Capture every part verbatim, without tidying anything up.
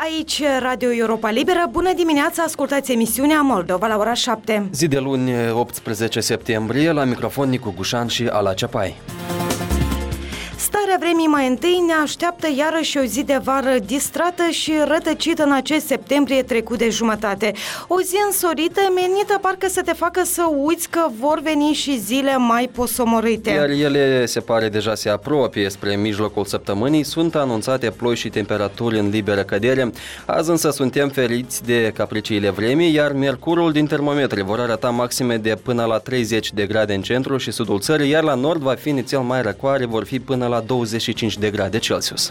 Aici Radio Europa Liberă. Bună dimineața, ascultați emisiunea Moldova la ora șapte. Zi de luni, optsprezece septembrie, la microfon Nicu Gușan și Ala Ceapai. Starea vremii mai întâi ne așteaptă iarăși o zi de vară distrată și rătăcită în acest septembrie trecut de jumătate. O zi însorită, menită parcă să te facă să uiți că vor veni și zile mai posomorâte. Iar ele, se pare, deja se apropie spre mijlocul săptămânii. Sunt anunțate ploi și temperaturi în liberă cădere. Azi însă suntem feriți de capriciile vremii, iar mercurul din termometri vor arăta maxime de până la treizeci de grade în centru și sudul țării, iar la nord va fi inițial mai răcoare, vor fi până la douăzeci și cinci de grade Celsius.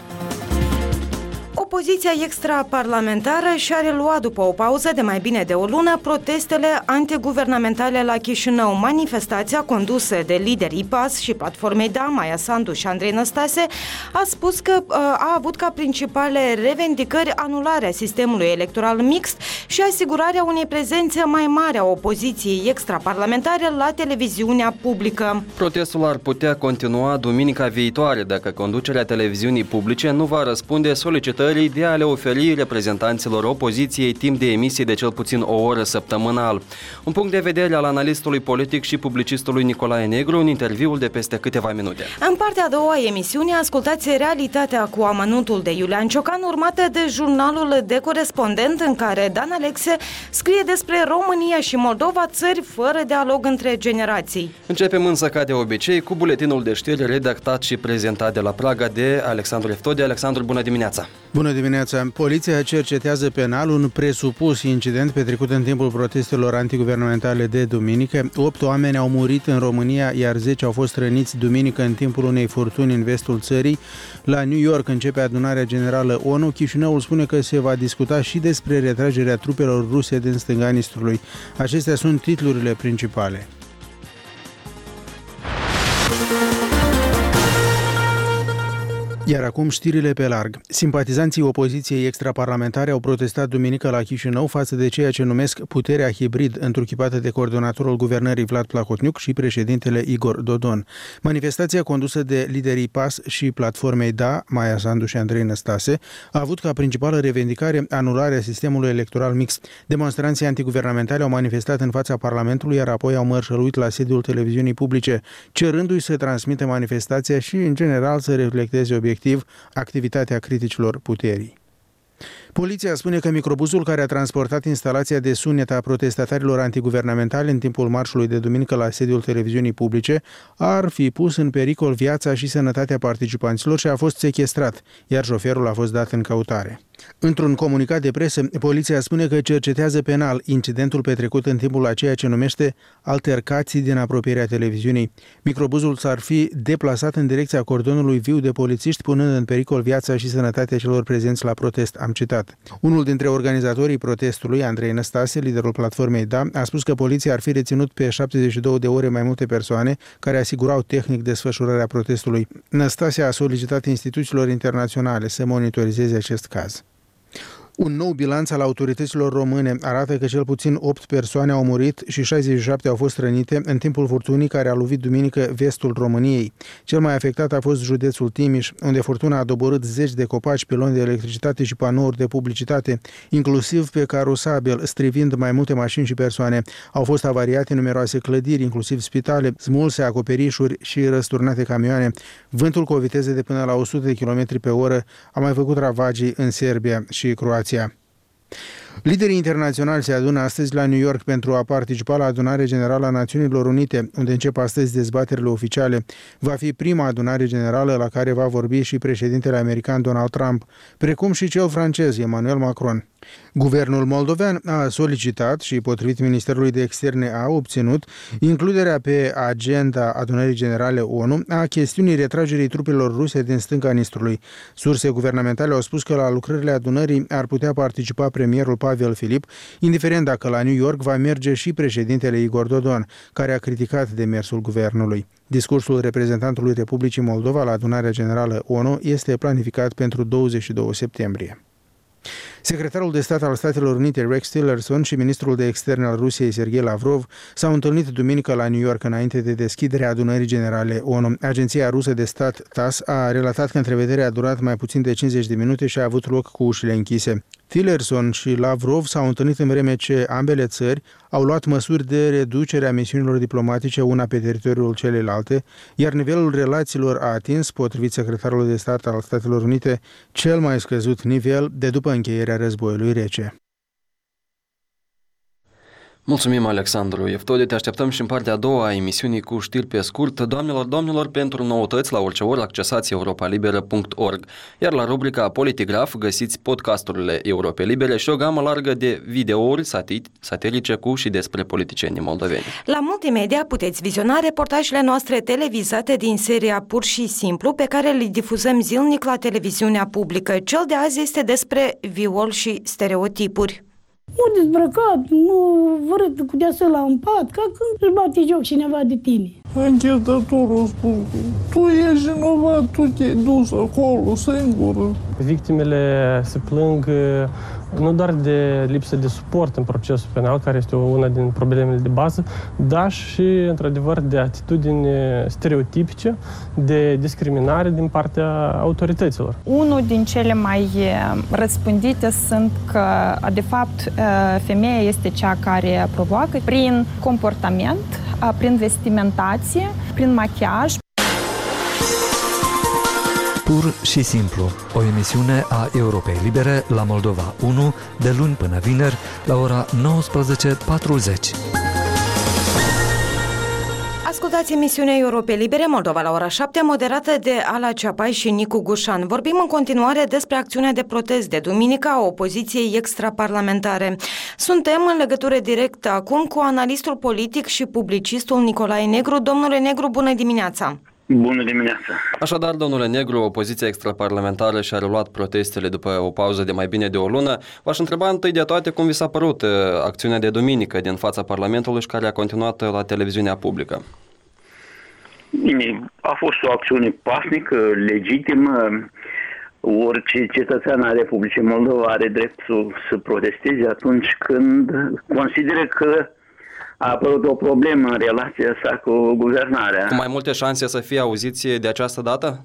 Opoziția extraparlamentară și-a reluat după o pauză de mai bine de o lună protestele antiguvernamentale la Chișinău. Manifestația condusă de liderii P A S și platformei D A, Maia Sandu și Andrei Năstase, a spus că a avut ca principale revendicări anularea sistemului electoral mixt și asigurarea unei prezențe mai mari a opoziției extraparlamentare la televiziunea publică. Protestul ar putea continua duminica viitoare dacă conducerea televiziunii publice nu va răspunde solicitării de a le oferi reprezentanților opoziției timp de emisie de cel puțin o oră săptămânal. Un punct de vedere al analistului politic și publicistului Nicolae Negru în interviul de peste câteva minute. În partea a doua a emisiunii ascultați Realitatea cu amănuntul de Iulian Ciocan, urmată de jurnalul de corespondent în care Dan Alexe scrie despre România și Moldova, țări fără dialog între generații. Începem însă ca de obicei cu buletinul de știri redactat și prezentat de la Praga de Alexandru Eftode. Alexandru, bună dimineața! Bună dimineața! Poliția cercetează penal un presupus incident petrecut în timpul protestelor antiguvernamentale de duminică. Opt oameni au murit în România, iar zece au fost răniți duminică în timpul unei furtuni în vestul țării. La New York începe adunarea generală ONU. Chișinăul spune că se va discuta și despre retragerea trupelor ruse din stânga Nistrului. Acestea sunt titlurile principale. Iar acum știrile pe larg. Simpatizanții opoziției extraparlamentare au protestat duminică la Chișinău față de ceea ce numesc puterea hibrid, întruchipată de coordonatorul guvernării Vlad Plahotniuc și președintele Igor Dodon. Manifestația condusă de liderii P A S și platformei D A, Maia Sandu și Andrei Năstase, a avut ca principală revendicare anularea sistemului electoral mixt. Demonstranții antiguvernamentale au manifestat în fața Parlamentului, iar apoi au mărșăluit la sediul televiziunii publice, cerându-i să transmită manifestația și, în general, să reflecteze obiectiv activitatea criticilor puterii. Poliția spune că microbuzul care a transportat instalația de sunet a protestatarilor antiguvernamentali în timpul marșului de duminică la sediul televiziunii publice ar fi pus în pericol viața și sănătatea participanților și a fost sechestrat, iar șoferul a fost dat în căutare. Într-un comunicat de presă, poliția spune că cercetează penal incidentul petrecut în timpul a ceea ce numește altercații din apropierea televiziunii. Microbuzul s-ar fi deplasat în direcția cordonului viu de polițiști, punând în pericol viața și sănătatea celor prezenți la protest, am citat. Unul dintre organizatorii protestului, Andrei Năstase, liderul platformei D A, a spus că poliția ar fi reținut pe șaptezeci și două de ore mai multe persoane care asigurau tehnic desfășurarea protestului. Năstase a solicitat instituțiilor internaționale să monitorizeze acest caz. Un nou bilanț al autorităților române arată că cel puțin opt persoane au murit și șaizeci și șapte au fost rănite în timpul furtunii care a lovit duminică vestul României. Cel mai afectat a fost județul Timiș, unde furtuna a doborât zeci de copaci, piloni de electricitate și panouri de publicitate, inclusiv pe carosabil, strivind mai multe mașini și persoane. Au fost avariate numeroase clădiri, inclusiv spitale, smulse acoperișuri și răsturnate camioane. Vântul cu o viteză de până la o sută de kilometri pe oră a mai făcut ravagii în Serbia și Croația. Liderii internaționali se adună astăzi la New York pentru a participa la adunare generală a Națiunilor Unite, unde încep astăzi dezbaterile oficiale. Va fi prima adunare generală la care va vorbi și președintele american Donald Trump, precum și cel francez Emmanuel Macron. Guvernul moldovean a solicitat și, potrivit Ministerului de Externe, a obținut includerea pe agenda adunării generale ONU a chestiunii retragerii trupelor ruse din stânga Nistrului. Surse guvernamentale au spus că la lucrările adunării ar putea participa premierul Pavel Filip, indiferent dacă la New York va merge și președintele Igor Dodon, care a criticat demersul guvernului. Discursul reprezentantului Republicii Moldova la adunarea generală ONU este planificat pentru douăzeci și doi septembrie. Secretarul de stat al Statelor Unite, Rex Tillerson, și ministrul de externe al Rusiei, Sergei Lavrov, s-au întâlnit duminică la New York înainte de deschiderea adunării generale O N U. Agenția rusă de stat T A S S a relatat că întrevederea a durat mai puțin de cincizeci de minute și a avut loc cu ușile închise. Tillerson și Lavrov s-au întâlnit în vreme ce ambele țări au luat măsuri de reducere a misiunilor diplomatice una pe teritoriul celelalte, iar nivelul relațiilor a atins, potrivit secretarului de stat al Statelor Unite, cel mai scăzut nivel de după încheierea războiului rece. Mulțumim, Alexandru Eftode, te așteptăm și în partea a doua a emisiunii cu știri pe scurt. Doamnelor, domnilor, pentru noutăți la orice oră accesați europa liberă punct org, iar la rubrica Politigraf găsiți podcasturile Europe Libere și o gamă largă de videouri satirice cu și despre politicienii moldoveni. La Multimedia puteți viziona reportajele noastre televizate din seria Pur și Simplu, pe care le difuzăm zilnic la televiziunea publică. Cel de azi este despre viol și stereotipuri. Nu dezbrăcat, nu vărât cu deasăla în pat, ca când își bate joc cineva de tine. Anchetatorul spune, tu ești vinovat, tu te-ai dus acolo singur. Victimele se plâng nu doar de lipsă de suport în procesul penal, care este una din problemele de bază, dar și, într-adevăr, de atitudini stereotipice, de discriminare din partea autorităților. Unul din cele mai răspândite sunt că, de fapt, femeia este cea care provoacă prin comportament, prin vestimentație, prin machiaj. Pur și simplu, o emisiune a Europei Libere la Moldova unu, de luni până vineri, la ora nouăsprezece patruzeci. Ascultați emisiunea Europei Libere Moldova la ora șapte, moderată de Ala Ceapai și Nicu Gușan. Vorbim în continuare despre acțiunea de protest de duminică a opoziției extraparlamentare. Suntem în legătură directă acum cu analistul politic și publicistul Nicolae Negru. Domnule Negru, bună dimineața! Bună dimineața! Așadar, domnule Negru, opoziția extraparlamentară și-a reluat protestele după o pauză de mai bine de o lună. V-aș întreba întâi de toate cum vi s-a părut uh, acțiunea de duminică din fața Parlamentului și care a continuat la televiziunea publică. Bine, a fost o acțiune pasnică, legitimă. Orice cetățean al Republicii Moldova are dreptul să protesteze atunci când consideră că a apărut o problemă în relația sa cu guvernarea. Cu mai multe șanse să fie auziți de această dată?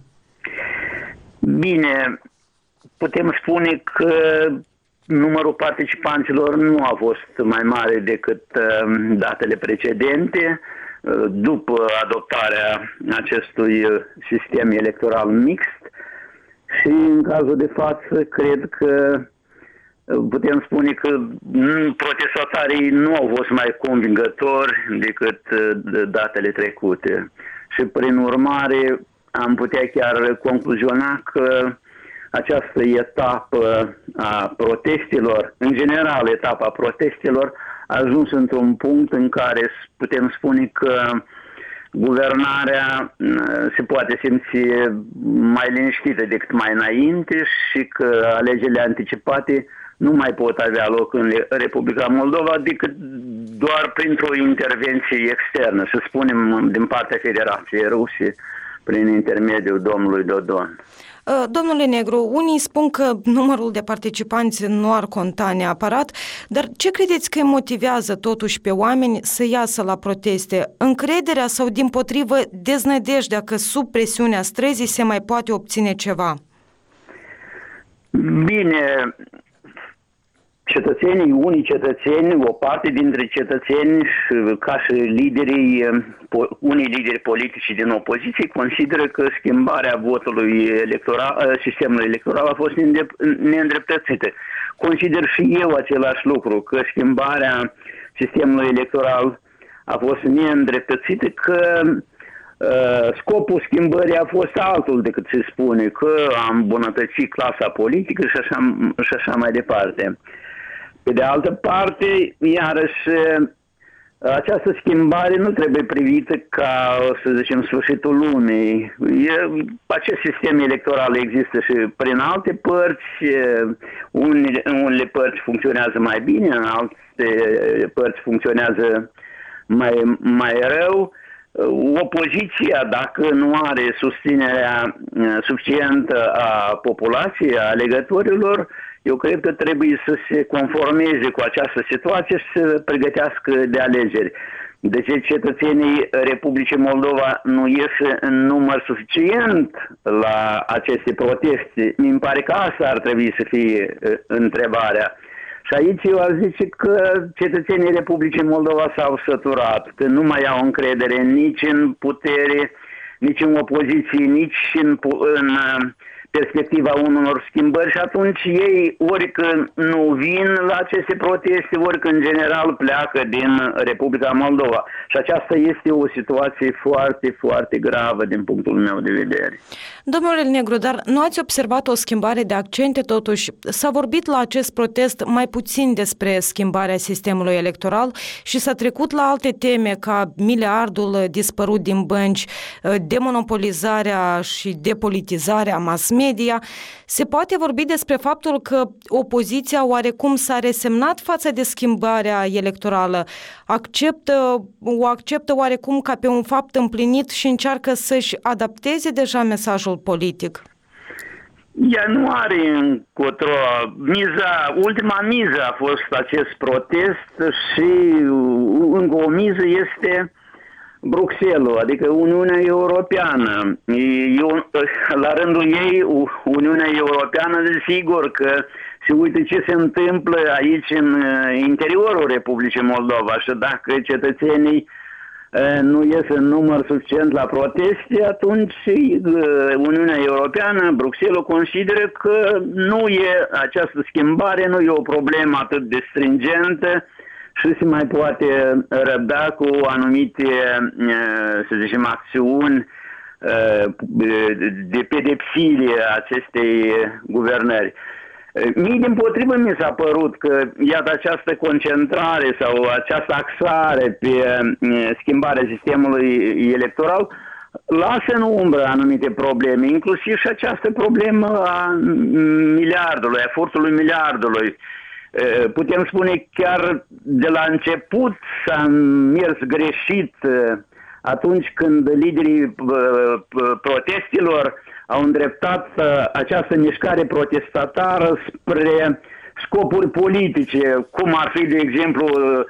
Bine, putem spune că numărul participanților nu a fost mai mare decât datele precedente. După adoptarea acestui sistem electoral mixt și în cazul de față cred că putem spune că protestatarii nu au fost mai convingători decât datele trecute și prin urmare am putea chiar concluziona că această etapă a protestelor, în general etapa protestelor, a ajuns într-un punct în care putem spune că guvernarea se poate simți mai liniștită decât mai înainte și că alegerile anticipate nu mai pot avea loc în Republica Moldova decât doar printr-o intervenție externă, să spunem, din partea Federației Ruse, prin intermediul domnului Dodon. Domnule Negru, unii spun că numărul de participanți nu ar conta neapărat, dar ce credeți că îi motivează totuși pe oameni să iasă la proteste? Încrederea sau, dimpotrivă, deznădejdea că sub presiunea străzii se mai poate obține ceva? Bine, cetățenii, unii cetățeni, o parte dintre cetățeni, ca și liderii, unii lideri politici din opoziție, consideră că schimbarea votului electoral, sistemului electoral a fost neîndreptățită. Consider și eu același lucru, că schimbarea sistemului electoral a fost neîndreptățită, că uh, scopul schimbării a fost altul decât se spune, că am îmbunătățit clasa politică și așa, și așa mai departe. Pe de altă parte, iarăși, această schimbare nu trebuie privită ca, să zicem, sfârșitul lumii. E, acest sistem electoral există și prin alte părți. Unele, unele părți funcționează mai bine, în alte părți funcționează mai, mai rău. Opoziția, dacă nu are susținerea suficientă a populației, a alegătorilor, eu cred că trebuie să se conformeze cu această situație și să pregătească de alegeri. De ce cetățenii Republicii Moldova nu ies în număr suficient la aceste proteste? Mi pare că asta ar trebui să fie întrebarea. Și aici eu aș zice că cetățenii Republicii Moldova s-au săturat, că nu mai au încredere nici în putere, nici în opoziție, nici în, în perspectiva unor schimbări și atunci ei ori că nu vin la aceste proteste, ori că în general pleacă din Republica Moldova. Și aceasta este o situație foarte, foarte gravă din punctul meu de vedere. Domnule Negru, dar nu ați observat o schimbare de accente totuși? S-a vorbit la acest protest mai puțin despre schimbarea sistemului electoral și s-a trecut la alte teme ca miliardul dispărut din bănci, demonopolizarea și depolitizarea mass media. Se poate vorbi despre faptul că opoziția oarecum s-a resemnat față de schimbarea electorală, acceptă, o acceptă oarecum ca pe un fapt împlinit și încearcă să-și adapteze deja mesajul politic? Ea nu are încotro. Miza, ultima miză a fost acest protest și încă o miză este Bruxelles, adică Uniunea Europeană. Eu, la rândul ei, Uniunea Europeană, sigur că se uită ce se întâmplă aici în interiorul Republicii Moldova și dacă cetățenii nu ies în număr suficient la proteste, atunci Uniunea Europeană, Bruxelles, consideră că nu e această schimbare, nu e o problemă atât de stringentă și se mai poate răbda cu anumite, să zicem, acțiuni de pedepsire a acestei guvernări. Mie, dimpotrivă, mi s-a părut că, iată, această concentrare sau această axare pe schimbarea sistemului electoral lasă în umbră anumite probleme, inclusiv și această problemă a miliardului, a efortului miliardului. Putem spune chiar de la început s-a mers greșit atunci când liderii protestelor au îndreptat această mișcare protestatară spre scopuri politice, cum ar fi, de exemplu,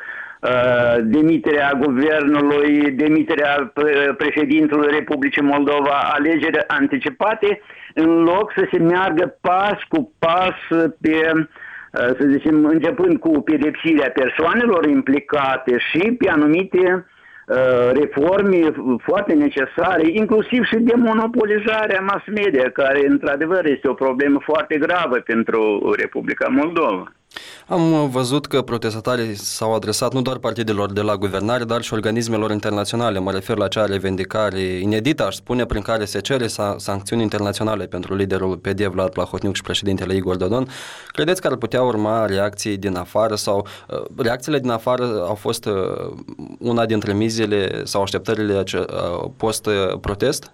demiterea guvernului, demiterea președintelui Republicii Moldova, alegeri anticipate, în loc să se meargă pas cu pas pe, să zicem, începând cu pedepsirea persoanelor implicate și pe anumite reforme foarte necesare, inclusiv și demonopolizarea mass media, care într-adevăr este o problemă foarte gravă pentru Republica Moldova. Am văzut că protestatarii s-au adresat nu doar partidelor de la guvernare, dar și organismelor internaționale. Mă refer la acea revendicare inedită, aș spune, prin care se cere sancțiuni internaționale pentru liderul P D Vlad Plahotniuc și președintele Igor Dodon. Credeți că ar putea urma reacții din afară sau uh, reacțiile din afară au fost uh, una dintre mizele sau așteptările post-protest?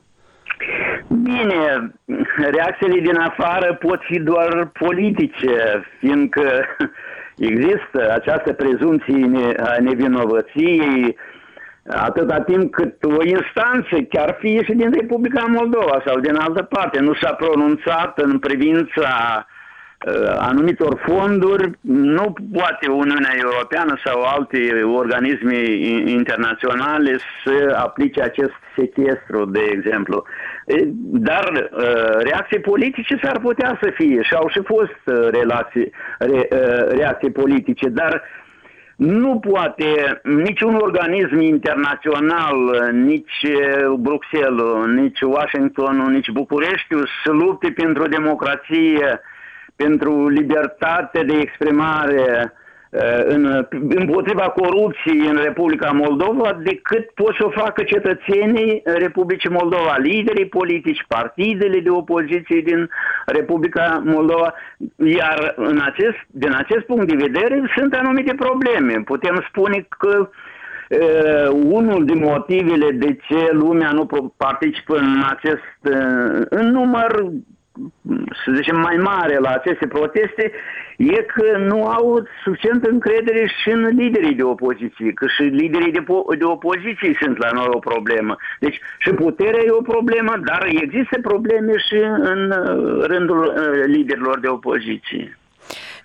Bine, reacțiile din afară pot fi doar politice, fiindcă există această prezumție a nevinovăției atâta timp cât o instanță, chiar fie și din Republica Moldova sau din altă parte, nu s-a pronunțat în privința anumitor fonduri, nu poate Uniunea Europeană sau alte organisme internaționale să aplice acest sechestru, de exemplu. Dar reacții politice s-ar putea să fie și au și fost relații, re, reacții politice, dar nu poate niciun organism internațional, nici Bruxelles, nici Washington, nici Bucureștiul să lupte pentru democrație, pentru libertate de exprimare, în, împotriva corupției în Republica Moldova, decât pot să o facă cetățenii Republicii Moldova, liderii politici, partidele de opoziție din Republica Moldova. Iar în acest, din acest punct de vedere sunt anumite probleme. Putem spune că uh, unul din motivele de ce lumea nu participă în acest uh, în număr, să zicem, mai mare la aceste proteste, e că nu au suficientă încredere și în liderii de opoziție, că și liderii de, de opoziție sunt la noi o problemă. Deci și puterea e o problemă, dar există probleme și în rândul liderilor de opoziție.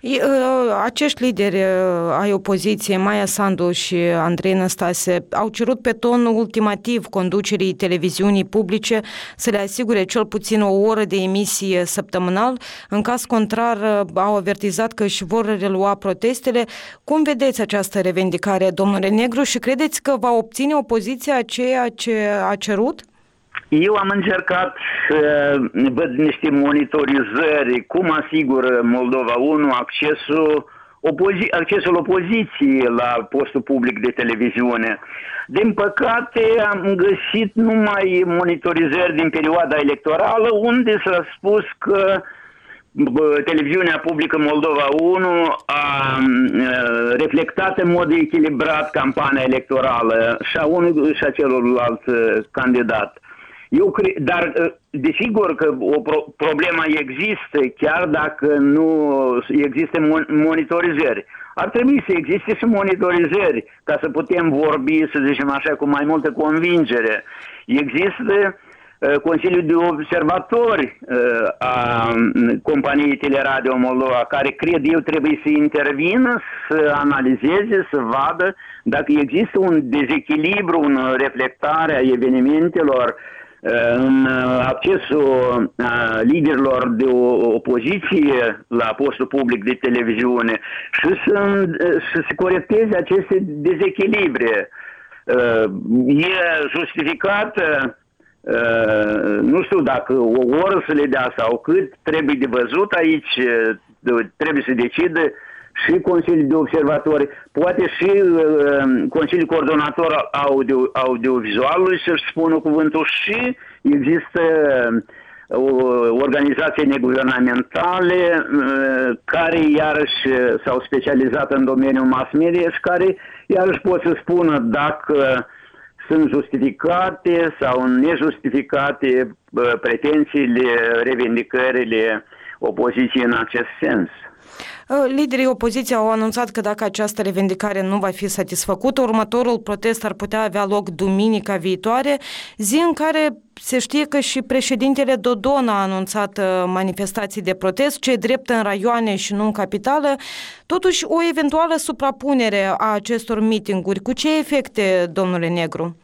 Acești lideri ai opoziției, Maia Sandu și Andrei Năstase, au cerut pe ton ultimativ conducerii televiziunii publice să le asigure cel puțin o oră de emisie săptămânal. În caz contrar, au avertizat că își vor relua protestele. Cum vedeți această revendicare, domnule Negru, și credeți că va obține opoziția ceea ce a cerut? Eu am încercat să văd niște monitorizări, cum asigură Moldova unu accesul, opozi- accesul opoziției la postul public de televiziune. Din păcate am găsit numai monitorizări din perioada electorală, unde s-a spus că televiziunea publică Moldova unu a reflectat în mod echilibrat campania electorală și a unui și a celălalt candidat. Eu cred, dar desigur că o pro- problemă există, chiar dacă nu există monitorizări. Ar trebui să existe și monitorizări ca să putem vorbi, să zicem așa, cu mai multă convingere. Există uh, Consiliul de Observatori uh, a companiei Teleradio Moldova, care cred eu trebuie să intervină, să analizeze, să vadă dacă există un dezechilibru în reflectarea evenimentelor în accesul liderilor de opoziție la postul public de televiziune și să, să se corecteze aceste dezechilibre. E justificat, nu știu dacă o oră să le dea sau cât, trebuie de văzut aici, trebuie să decidă și Consiliul de Observatori, poate și uh, Consiliul Coordonator audio, Audiovizualului să-și spună cuvântul, și există uh, organizații neguvernamentale uh, care iarăși s-au specializat în domeniul mass media și care iarăși pot să spună dacă sunt justificate sau nejustificate uh, pretențiile, revendicările opoziției în acest sens. Liderii opoziției au anunțat că dacă această revendicare nu va fi satisfăcută, următorul protest ar putea avea loc duminica viitoare, zi în care se știe că și președintele Dodon a anunțat manifestații de protest, ce drept în raioane și nu în capitală. Totuși, o eventuală suprapunere a acestor mitinguri, cu ce efecte, domnule Negru?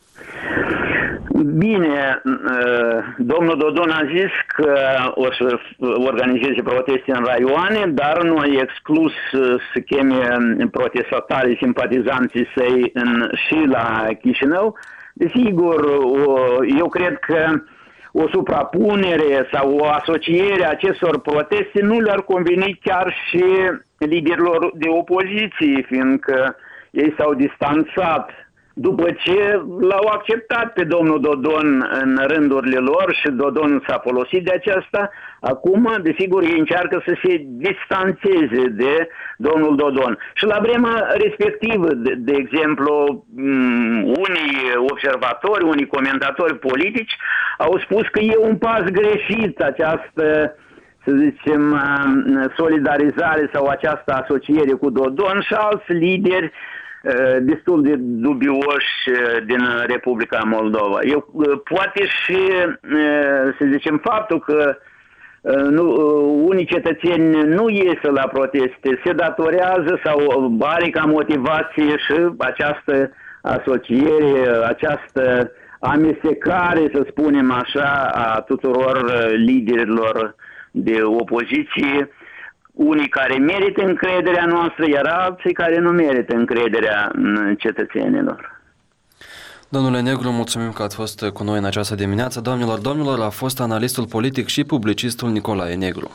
Bine, domnul Dodon a zis că o să organizeze proteste în raioane, dar nu a exclus să cheme protestatarii, simpatizanții săi în, și la Chișinău. Desigur, eu cred că o suprapunere sau o asociere a acestor proteste nu le-ar conveni chiar și liderilor de opoziție, fiindcă ei s-au distanțat după ce l-au acceptat pe domnul Dodon în rândurile lor și Dodon s-a folosit de aceasta. Acum, desigur, ei încearcă să se distanțeze de domnul Dodon. Și la vremea respectivă, de, de exemplu, unii observatori, unii comentatori politici au spus că e un pas greșit această, să zicem, solidarizare sau această asociere cu Dodon, și alți lideri destul de dubioși din Republica Moldova. Eu, poate și, să zicem, faptul că nu, unii cetățeni nu ies la proteste se datorează sau are ca motivație și această asociere, această amestecare, să spunem așa, a tuturor liderilor de opoziție, unii care merită încrederea noastră, iar alții care nu merită încrederea cetățenilor. Domnule Negru, mulțumim că ați fost cu noi în această dimineață. Doamnelor, domnilor, a fost analistul politic și publicistul Nicolae Negru.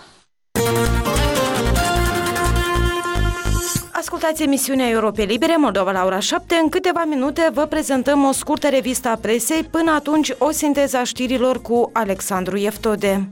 Ascultați emisiunea Europei Libere, Moldova la ora șapte. În câteva minute vă prezentăm o scurtă revistă a presei. Până atunci, o sinteză a știrilor cu Alexandru Eftode.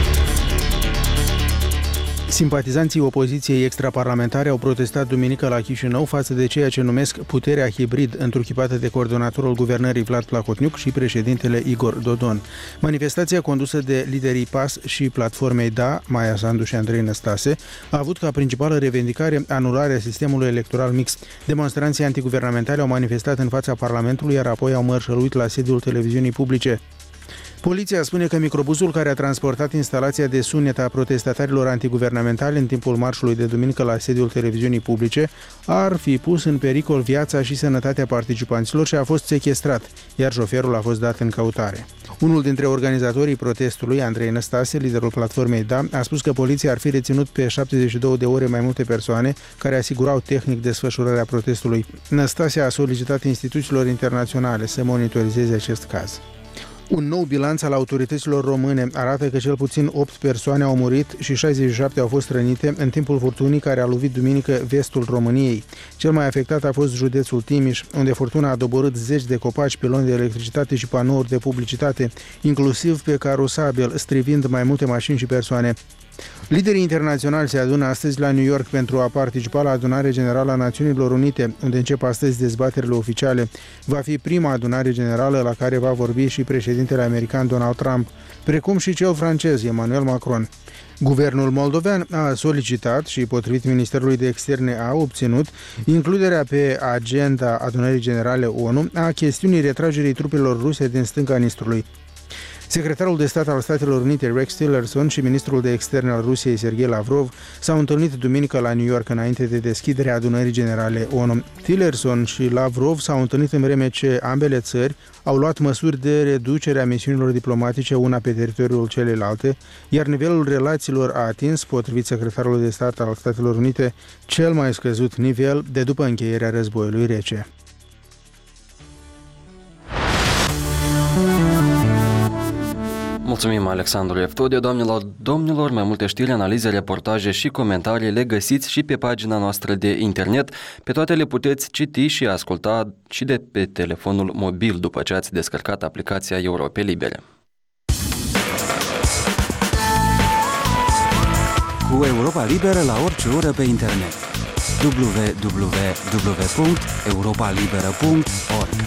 Simpatizanții opoziției extraparlamentare au protestat duminică la Chișinău față de ceea ce numesc puterea hibrid, întruchipată de coordonatorul guvernării Vlad Plahotniuc și președintele Igor Dodon. Manifestația, condusă de liderii P A S și platformei D A, Maia Sandu și Andrei Năstase, a avut ca principală revendicare anularea sistemului electoral mixt. Demonstranții antiguvernamentali au manifestat în fața Parlamentului, iar apoi au mărșăluit la sediul televiziunii publice. Poliția spune că microbuzul care a transportat instalația de sunet a protestatarilor antiguvernamentali în timpul marșului de duminică la sediul televiziunii publice ar fi pus în pericol viața și sănătatea participanților și a fost sechestrat, iar șoferul a fost dat în căutare. Unul dintre organizatorii protestului, Andrei Năstase, liderul platformei D A, a spus că poliția ar fi reținut pe șaptezeci și două de ore mai multe persoane care asigurau tehnic desfășurarea protestului. Năstase a solicitat instituțiilor internaționale să monitorizeze acest caz. Un nou bilanț al autorităților române arată că cel puțin opt persoane au murit și șaizeci și șapte au fost rănite în timpul furtunii care a lovit duminică vestul României. Cel mai afectat a fost județul Timiș, unde furtuna a doborât zeci de copaci, piloni de electricitate și panouri de publicitate, inclusiv pe carosabil, strivind mai multe mașini și persoane. Liderii internaționali se adună astăzi la New York pentru a participa la adunarea generală a Națiunilor Unite, unde încep astăzi dezbaterile oficiale. Va fi prima adunare generală la care va vorbi și președintele american Donald Trump, precum și cel francez Emmanuel Macron. Guvernul moldovean a solicitat și, potrivit Ministerului de Externe, a obținut includerea pe agenda adunării generale O N U a chestiunii retragerii trupelor ruse din stânga Nistrului. Secretarul de stat al Statelor Unite, Rex Tillerson, și ministrul de externe al Rusiei, Sergei Lavrov, s-au întâlnit duminică la New York înainte de deschiderea adunării generale O N U. Tillerson și Lavrov s-au întâlnit în vreme ce ambele țări au luat măsuri de reducere a misiunilor diplomatice una pe teritoriul celelalte, iar nivelul relațiilor a atins, potrivit secretarului de stat al Statelor Unite, cel mai scăzut nivel de după încheierea războiului rece. Mulțumim, Alexandru Eftodiu. Doamnelor, domnilor, mai multe știri, analize, reportaje și comentarii le găsiți și pe pagina noastră de internet. Pe toate le puteți citi și asculta și de pe telefonul mobil după ce ați descărcat aplicația Europe Libere. Cu Europa Liberă la orice oră pe internet. w w w punct europa liberă punct org.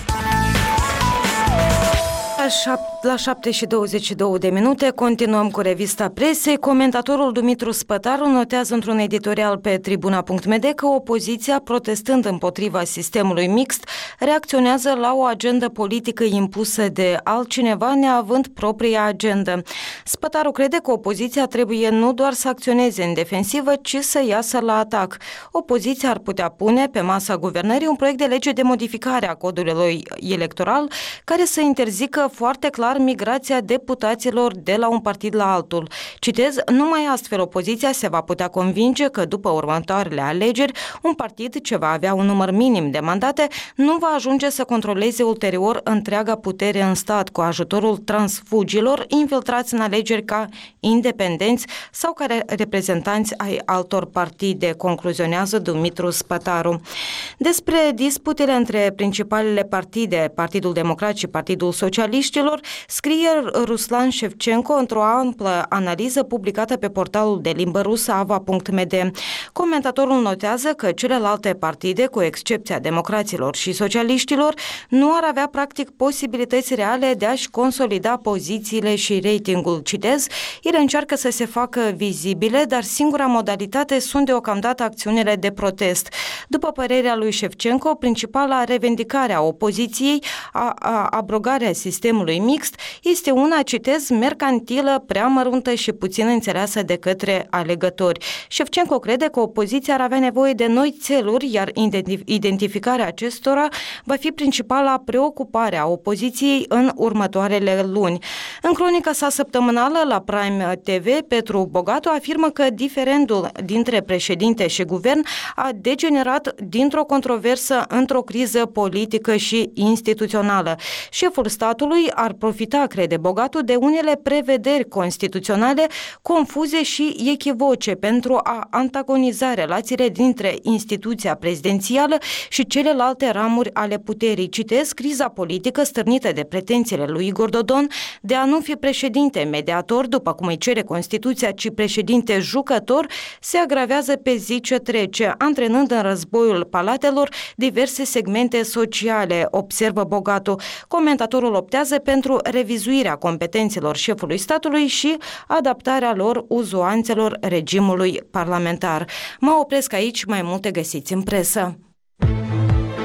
La șapte și douăzeci și două de minute continuăm cu revista presei. Comentatorul Dumitru Spătaru notează într-un editorial pe tribuna punct m d că opoziția, protestând împotriva sistemului mixt, reacționează la o agendă politică impusă de altcineva, neavând propria agendă. Spătaru crede că opoziția trebuie nu doar să acționeze în defensivă, ci să iasă la atac. Opoziția ar putea pune pe masa guvernării un proiect de lege de modificare a codului electoral care să interzică foarte clar migrația deputaților de la un partid la altul. Citez, numai astfel opoziția se va putea convinge că după următoarele alegeri, un partid ce va avea un număr minim de mandate nu va ajunge să controleze ulterior întreaga putere în stat cu ajutorul transfugilor infiltrați în alegeri ca independenți sau ca reprezentanți ai altor partide, concluzionează Dumitru Spătaru. Despre disputele între principalele partide, Partidul Democrat și Partidul Socialiștilor, scrie Ruslan Shevchenko într-o amplă analiză publicată pe portalul de limbă rusă ava punct m d. Comentatorul notează că celelalte partide, cu excepția democraților și socialiștilor, nu ar avea practic posibilități reale de a-și consolida pozițiile și ratingul. Citez, ele încearcă să se facă vizibile, dar singura modalitate sunt deocamdată acțiunile de protest. După părerea lui Shevchenko, principala revendicare a opoziției, a, a abrogarea sistemului mixt, este una, citez, mercantilă, prea măruntă și puțin înțeleasă de către alegători. Shevchenko crede că opoziția ar avea nevoie de noi țeluri, iar identificarea acestora va fi principala preocupare a opoziției în următoarele luni. În cronica sa săptămânală la Prime T V, Petru Bogatu afirmă că diferendul dintre președinte și guvern a degenerat dintr-o controversă într-o criză politică și instituțională. Șeful statului ar profita, crede Bogatu, de unele prevederi constituționale confuze și echivoce pentru a antagoniza relațiile dintre instituția prezidențială și celelalte ramuri ale puterii. Citez, criza politică stârnită de pretențiile lui Igor Dodon de a nu fi președinte mediator, după cum îi cere Constituția, ci președinte jucător, se agravează pe zi ce trece, antrenând în războiul palatelor diverse segmente sociale, observă Bogatu. Comentatorul optează pentru revizuirea competențelor șefului statului și adaptarea lor uzuanțelor regimului parlamentar. Mă opresc aici, mai multe găsiți în presă.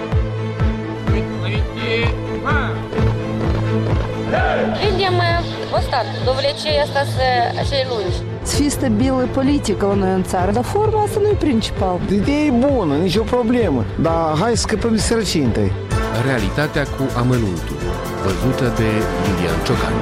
Видимо, adevărat. Dovlecei asta să cei lungi. Să fie stabilă politică la noi în țară, dar forma asta nu e principal. Ideea e bună, nicio problemă, dar hai să scăpăm de sărăcie întâi. Realitatea cu amănuntul, văzută de Iulian Ciocan.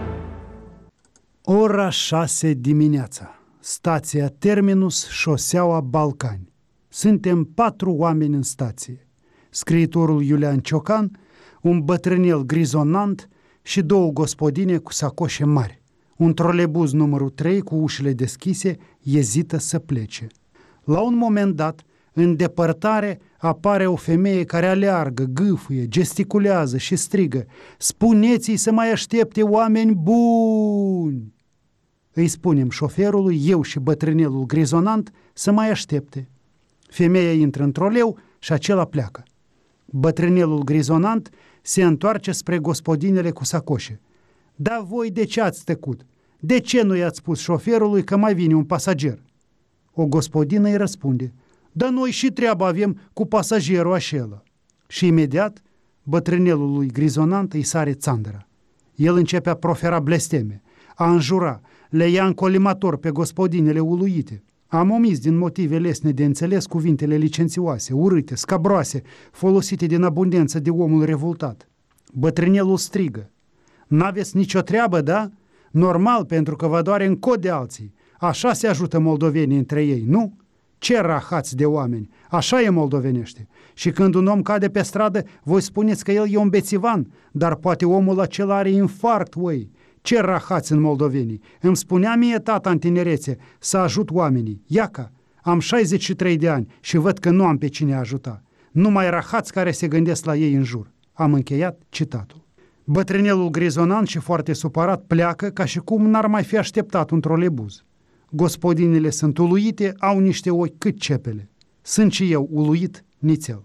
Ora șase dimineața. Stația Terminus, șoseaua Balcani. Suntem patru oameni în stație. Scriitorul Iulian Ciocan, un bătrânel grizonant și două gospodine cu sacoșe mari. Un trolebuz numărul trei cu ușile deschise ezită să plece. La un moment dat, în depărtare, apare o femeie care aleargă, gâfâie, gesticulează și strigă: "Spuneți-i să mai aștepte, oameni buni!" Îi spunem șoferului, eu și bătrânelul grizonant, să mai aștepte. Femeia intră în troleu și acela pleacă. Bătrânelul grizonant se întoarce spre gospodinele cu sacoșe. "Dar voi de ce ați tăcut? De ce nu i-ați spus șoferului că mai vine un pasager?" O gospodină îi răspunde: "Dar noi și treaba avem cu pasagerul așela." Și imediat bătrânelul lui grizonant îi sare țandăra. El începe a profera blesteme, a înjura, le ia în colimator pe gospodinele uluite. Am omis din motive lesne de înțeles cuvintele licențioase, urâte, scabroase, folosite din abundență de omul revoltat. Bătrânelul strigă: "N-aveți nicio treabă, da? Normal, pentru că vă doare în cod de alții. Așa se ajută moldovenii între ei, nu? Ce rahați de oameni! Așa e moldovenește. Și când un om cade pe stradă, voi spuneți că el e un bețivan, dar poate omul acela are infarct, uai. Ce rahați în moldovenii! Îmi spunea mie tata în tinerețe să ajut oamenii. Iaca, am șaizeci și trei de ani și văd că nu am pe cine ajuta. Numai rahați care se gândesc la ei în jur." Am încheiat citatul. Bătrânelul grizonant și foarte supărat pleacă ca și cum n-ar mai fi așteptat un trolebuz. Gospodinele sunt uluite, au niște ochi cât cepele. Sunt și eu uluit nițel.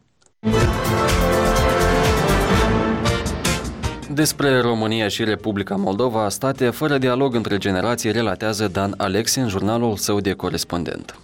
Despre România și Republica Moldova, state fără dialog între generații, relatează Dan Alexe în jurnalul său de corespondent.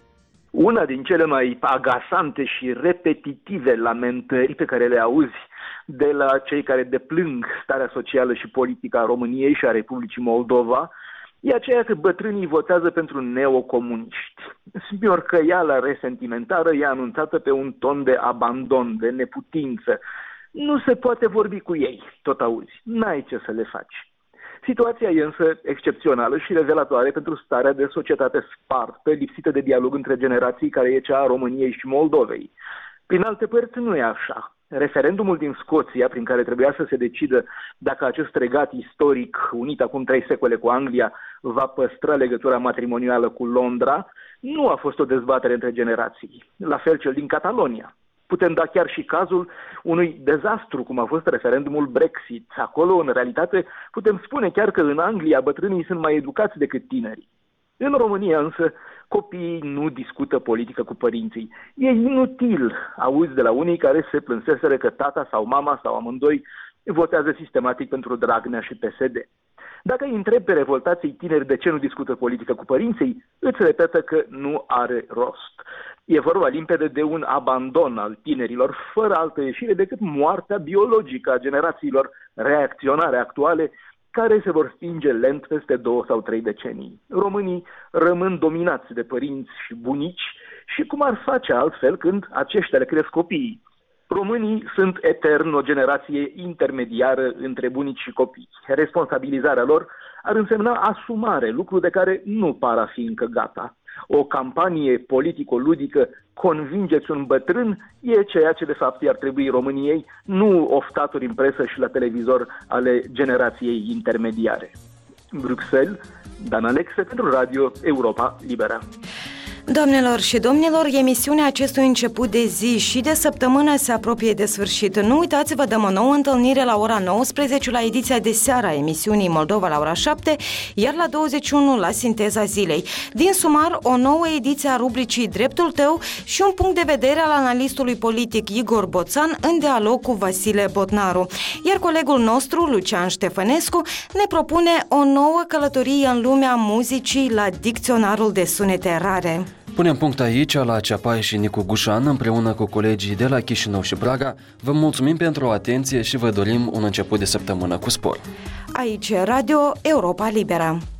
Una din cele mai agasante și repetitive lamentări pe care le auzi de la cei care deplâng starea socială și politică a României și a Republicii Moldova e aceea că bătrânii votează pentru neocomuniști. Smiorcăiala resentimentară e anunțată pe un ton de abandon, de neputință. Nu se poate vorbi cu ei, tot auzi, n-ai ce să le faci. Situația e însă excepțională și revelatoare pentru starea de societate spartă, lipsită de dialog între generații, care e cea a României și Moldovei. Prin alte părți nu e așa. Referendumul din Scoția, prin care trebuia să se decidă dacă acest regat istoric, unit acum trei secole cu Anglia, va păstra legătura matrimonială cu Londra, nu a fost o dezbatere între generații. La fel cel din Catalonia. Putem da chiar și cazul unui dezastru, cum a fost referendumul Brexit. Acolo, în realitate, putem spune chiar că în Anglia bătrânii sunt mai educați decât tinerii. În România însă, copiii nu discută politică cu părinții. E inutil, auzi de la unii care se plânseseră că tata sau mama sau amândoi votează sistematic pentru Dragnea și P S D. Dacă îi întrebi pe revoltații tineri de ce nu discută politică cu părinții, îți repetă că nu are rost. E vorba limpede de un abandon al tinerilor, fără altă ieșire decât moartea biologică a generațiilor reacționare actuale, care se vor stinge lent peste două sau trei decenii. Românii rămân dominați de părinți și bunici și cum ar face altfel când aceștia le cresc copiii. Românii sunt etern o generație intermediară între bunici și copii. Responsabilizarea lor ar însemna asumare, lucru de care nu par a fi încă gata. O campanie politico-ludică, convingeți un bătrân, e ceea ce de fapt i-ar trebui României, nu oftaturi în presă și la televizor ale generației intermediare. Bruxelles, Dan Alexe pentru Radio Europa Liberă. Doamnelor și domnilor, emisiunea acestui început de zi și de săptămână se apropie de sfârșit. Nu uitați, vă dăm o nouă întâlnire la ora nouăsprezece la ediția de seară a emisiunii Moldova la ora șapte, iar la douăzeci și unu la Sinteza Zilei. Din sumar, o nouă ediție a rubricii Dreptul Tău și un punct de vedere al analistului politic Igor Boțan în dialog cu Vasile Botnaru. Iar colegul nostru, Lucian Ștefănescu, ne propune o nouă călătorie în lumea muzicii la Dicționarul de Sunete Rare. Punem punct aici la Ceapai și Nicu Gușan împreună cu colegii de la Chișinău și Praga. Vă mulțumim pentru atenție și vă dorim un început de săptămână cu spor. Aici Radio Europa Liberă.